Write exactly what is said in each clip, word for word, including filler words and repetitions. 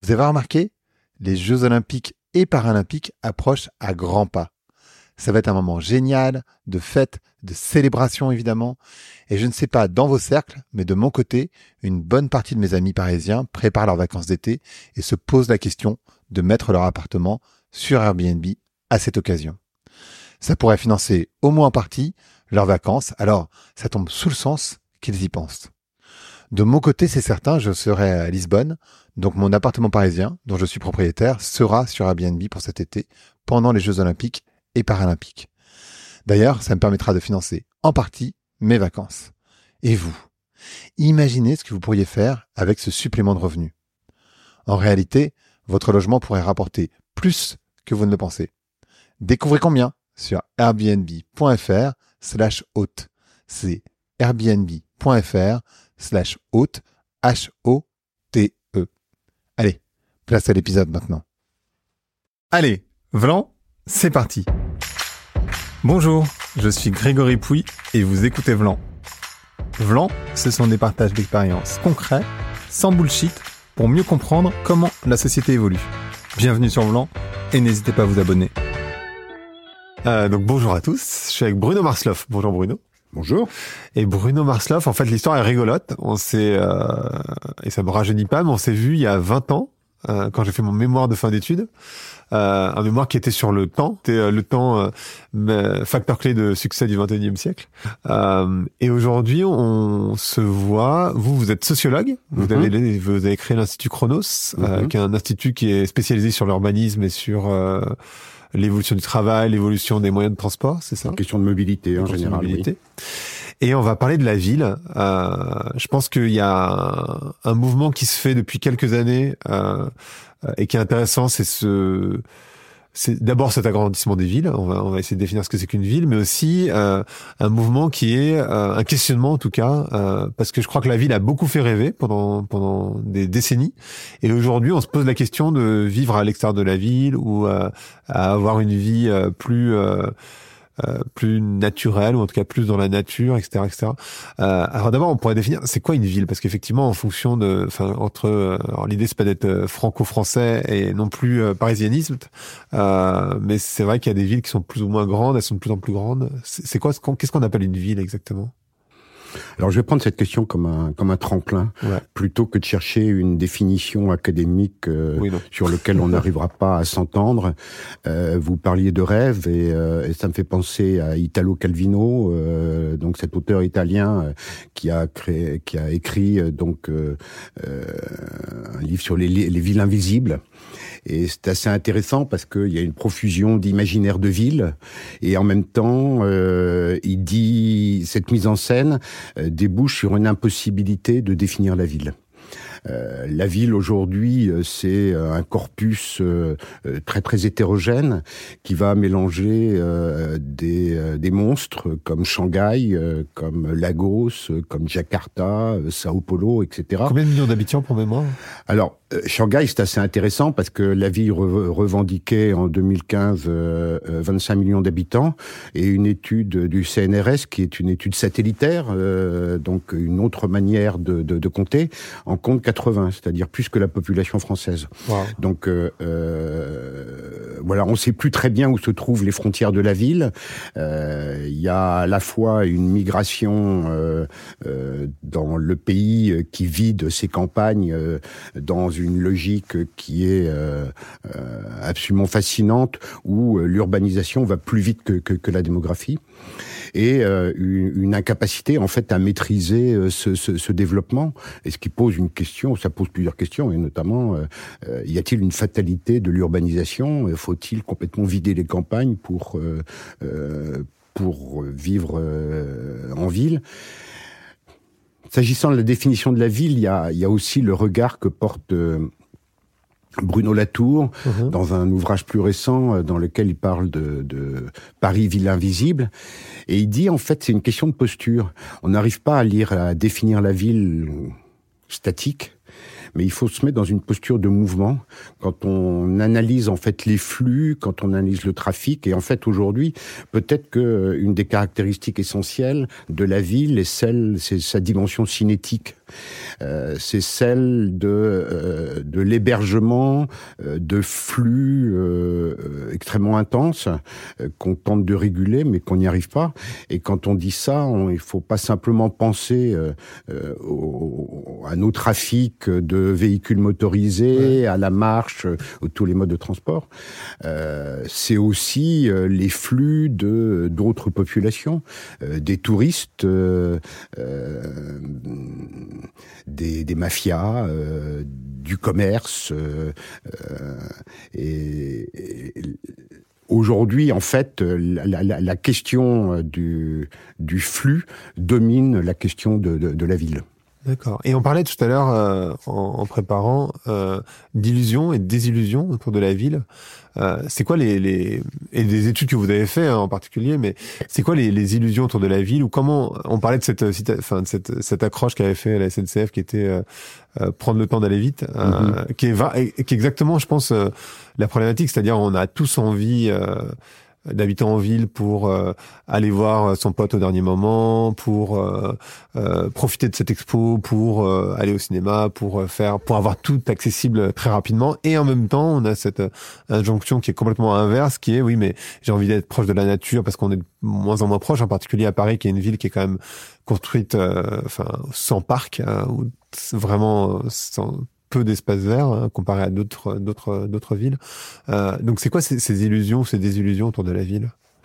Vous avez remarqué, les Jeux Olympiques et Paralympiques approchent à grands pas. Ça va être un moment génial, de fête, de célébration évidemment. Et je ne sais pas dans vos cercles, mais de mon côté, une bonne partie de mes amis parisiens préparent leurs vacances d'été et se posent la question de mettre leur appartement sur Airbnb à cette occasion. Ça pourrait financer au moins en partie leurs vacances, alors ça tombe sous le sens qu'ils y pensent. De mon côté, c'est certain, je serai à Lisbonne, donc mon appartement parisien, dont je suis propriétaire, sera sur Airbnb pour cet été, pendant les Jeux Olympiques et Paralympiques. D'ailleurs, ça me permettra de financer en partie mes vacances. Et vous, imaginez ce que vous pourriez faire avec ce supplément de revenus. En réalité, votre logement pourrait rapporter plus que vous ne le pensez. Découvrez combien sur airbnb.fr slash hôte. C'est airbnb.fr slash hôte, H O T E. Allez, place à l'épisode maintenant. Allez, Vlan, c'est parti. Bonjour, je suis Grégory Pouy et vous écoutez Vlan. Vlan, ce sont des partages d'expériences concrets, sans bullshit, pour mieux comprendre comment la société évolue. Bienvenue sur Vlan et n'hésitez pas à vous abonner. Euh, donc bonjour à tous, je suis avec Bruno Marsloff. Bonjour Bruno. Bonjour. Et Bruno Marsloff, en fait l'histoire est rigolote. On s'est euh, et ça me rajeunit pas, mais on s'est vu il y a vingt ans euh, quand j'ai fait mon mémoire de fin d'études. Euh, un mémoire qui était sur le temps, c'était euh, le temps euh, facteur clé de succès du vingt et unième siècle. Euh, et aujourd'hui, on se voit. Vous, vous êtes sociologue. Vous Mm-hmm. avez vous avez créé l'Institut Chronos, mm-hmm. euh, qui est un institut qui est spécialisé sur l'urbanisme et sur euh, l'évolution du travail, l'évolution des moyens de transport, c'est ça ? Une question de mobilité en général. Mobilité. Oui. Et on va parler de la ville. Euh, je pense qu'il y a un, un mouvement qui se fait depuis quelques années euh, et qui est intéressant, c'est ce, c'est d'abord cet agrandissement des villes. On va, on va essayer de définir ce que c'est qu'une ville, mais aussi euh, un mouvement qui est euh, un questionnement en tout cas, euh, parce que je crois que la ville a beaucoup fait rêver pendant pendant des décennies, et aujourd'hui on se pose la question de vivre à l'extérieur de la ville ou euh, à avoir une vie euh, plus euh, Euh, plus naturel, ou en tout cas plus dans la nature, et cetera, et cetera. Euh, alors d'abord, on pourrait définir, c'est quoi une ville ? Parce qu'effectivement, en fonction de, enfin, entre, euh, alors l'idée c'est pas d'être euh, franco-français et non plus euh, parisianisme, euh, mais c'est vrai qu'il y a des villes qui sont plus ou moins grandes, elles sont de plus en plus grandes. C'est, c'est quoi, qu'est-ce qu'on appelle une ville exactement ? Alors je vais prendre cette question comme un comme un tremplin, ouais. plutôt que de chercher une définition académique euh, oui, sur laquelle on n'arrivera pas à s'entendre. Euh, vous parliez de rêve et, euh, et ça me fait penser à Italo Calvino, euh, donc cet auteur italien euh, qui a créé, qui a écrit euh, donc euh, euh, un livre sur les, les villes invisibles. Et c'est assez intéressant parce qu'il y a une profusion d'imaginaires de villes et en même temps, euh, il dit cette mise en scène euh, débouche sur une impossibilité de définir la ville. Euh, la ville aujourd'hui, c'est un corpus euh, très très hétérogène qui va mélanger euh, des, euh, des monstres comme Shanghai, euh, comme Lagos, comme Jakarta, euh, Sao Paulo, et cetera. Combien de millions d'habitants pour mémoire ? Alors, euh, Shanghai, c'est assez intéressant parce que la ville re- revendiquait en deux mille quinze euh, vingt-cinq millions d'habitants et une étude du C N R S, qui est une étude satellitaire, euh, donc une autre manière de, de, de compter, en compte quatre-vingts, c'est-à-dire plus que la population française. Wow. Donc euh, euh, voilà, on ne sait plus très bien où se trouvent les frontières de la ville. Euh, il y a à la fois une migration euh, euh, dans le pays qui vide ses campagnes euh, dans une logique qui est euh, euh, absolument fascinante, où l'urbanisation va plus vite que, que, que la démographie. Et euh, une, une incapacité en fait à maîtriser euh, ce, ce, ce développement, et ce qui pose une question, ça pose plusieurs questions, et notamment euh, euh, y a-t-il une fatalité de l'urbanisation ? Faut-il complètement vider les campagnes pour euh, euh, pour vivre euh, en ville ? S'agissant de la définition de la ville, il y a, il y a aussi le regard que porte euh, Bruno Latour, mmh. dans un ouvrage plus récent dans lequel il parle de, de Paris, ville invisible. Et il dit, en fait, c'est une question de posture. On n'arrive pas à lire, à définir la ville statique, mais il faut se mettre dans une posture de mouvement. Quand on analyse, en fait, les flux, quand on analyse le trafic, et en fait, aujourd'hui, peut-être que une des caractéristiques essentielles de la ville est celle, c'est sa dimension cinétique. Euh, c'est celle de, euh, de l'hébergement euh, de flux euh, extrêmement intenses euh, qu'on tente de réguler, mais qu'on n'y arrive pas. Et quand on dit ça, on, il faut pas simplement penser euh, euh, au, à nos trafics de véhicules motorisés, ouais. à la marche, euh, tous les modes de transport. Euh, c'est aussi euh, les flux de d'autres populations, euh, des touristes, euh, euh, des, des mafias, euh, du commerce. Euh, euh, et, et aujourd'hui, en fait, la, la, la question du, du flux domine la question de, de, de la ville. D'accord. Et on parlait tout à l'heure, euh, en, en préparant, euh, d'illusions et de désillusions autour de la ville. Euh, c'est quoi les, les et des études que vous avez fait hein, en particulier, mais c'est quoi les, les illusions autour de la ville ou comment on parlait de cette, enfin de cette, cette accroche qu'avait fait la S N C F qui était euh, euh, prendre le temps d'aller vite, euh, mm-hmm. qui est qui est exactement, je pense, euh, la problématique, c'est-à-dire on a tous envie. Euh, d'habiter en ville pour euh, aller voir son pote au dernier moment, pour euh, euh, profiter de cette expo, pour euh, aller au cinéma, pour faire, pour avoir tout accessible très rapidement. Et en même temps, on a cette injonction qui est complètement inverse, qui est oui, mais j'ai envie d'être proche de la nature parce qu'on est de moins en moins proche, en particulier à Paris, qui est une ville qui est quand même construite, euh, enfin, sans parc, hein, ou vraiment sans peu d'espace vert hein, comparé à d'autres d'autres d'autres villes. Euh, donc c'est quoi ces, ces illusions, ces désillusions autour de la ville ?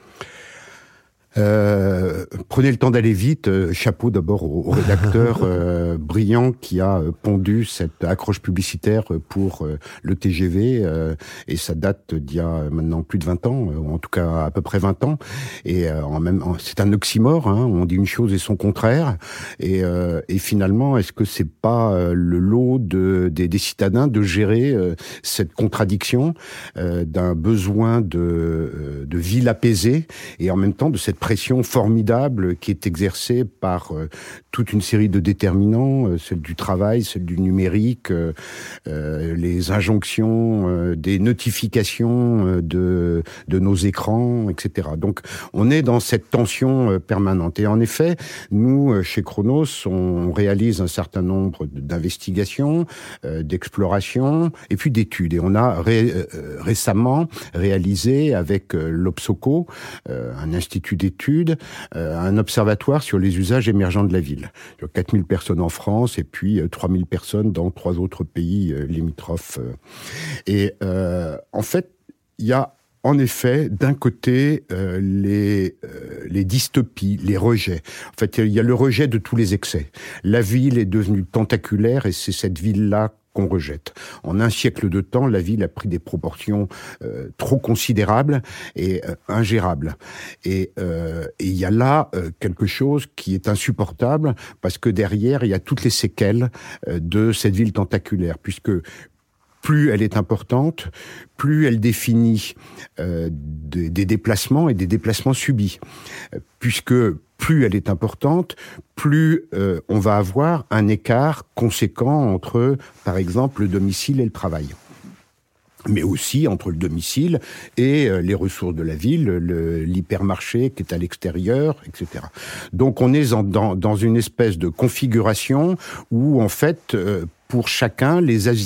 Euh, prenez le temps d'aller vite. Euh, chapeau d'abord au, au rédacteur euh, brillant qui a euh, pondu cette accroche publicitaire pour euh, le T G V euh, et ça date d'il y a maintenant plus de vingt ans, euh, ou en tout cas à peu près vingt ans. Et euh, en même, c'est un oxymore. Hein, on dit une chose et son contraire. Et, euh, et finalement, est-ce que c'est pas euh, le lot de, des, des citadins de gérer euh, cette contradiction euh, d'un besoin de, euh, de ville apaisée et en même temps de cette pression formidable qui est exercée par euh, toute une série de déterminants, euh, celle du travail, celle du numérique, euh, euh, les injonctions, euh, des notifications euh, de, de nos écrans, et cetera. Donc, on est dans cette tension euh, permanente. Et en effet, nous, euh, chez Chronos, on réalise un certain nombre d'investigations, euh, d'explorations, et puis d'études. Et on a ré, euh, récemment réalisé avec euh, l'Obsoco, euh, un institut d'études, Euh, un observatoire sur les usages émergents de la ville. Sur quatre mille personnes en France et puis euh, trois mille personnes dans trois autres pays euh, limitrophes. Euh. Et euh, en fait, il y a en effet, d'un côté, euh, les, euh, les dystopies, les rejets. En fait, il y a le rejet de tous les excès. La ville est devenue tentaculaire et c'est cette ville-là qu'on rejette. En un siècle de temps, la ville a pris des proportions euh, trop considérables et euh, ingérables. Et euh, il y a là euh, quelque chose qui est insupportable parce que derrière, il y a toutes les séquelles euh, de cette ville tentaculaire, puisque plus elle est importante, plus elle définit euh, des, des déplacements et des déplacements subis. Puisque plus elle est importante, plus euh, on va avoir un écart conséquent entre, par exemple, le domicile et le travail. Mais aussi entre le domicile et euh, les ressources de la ville, le, l'hypermarché qui est à l'extérieur, et cetera. Donc on est en, dans, dans une espèce de configuration où, en fait, euh, pour chacun, les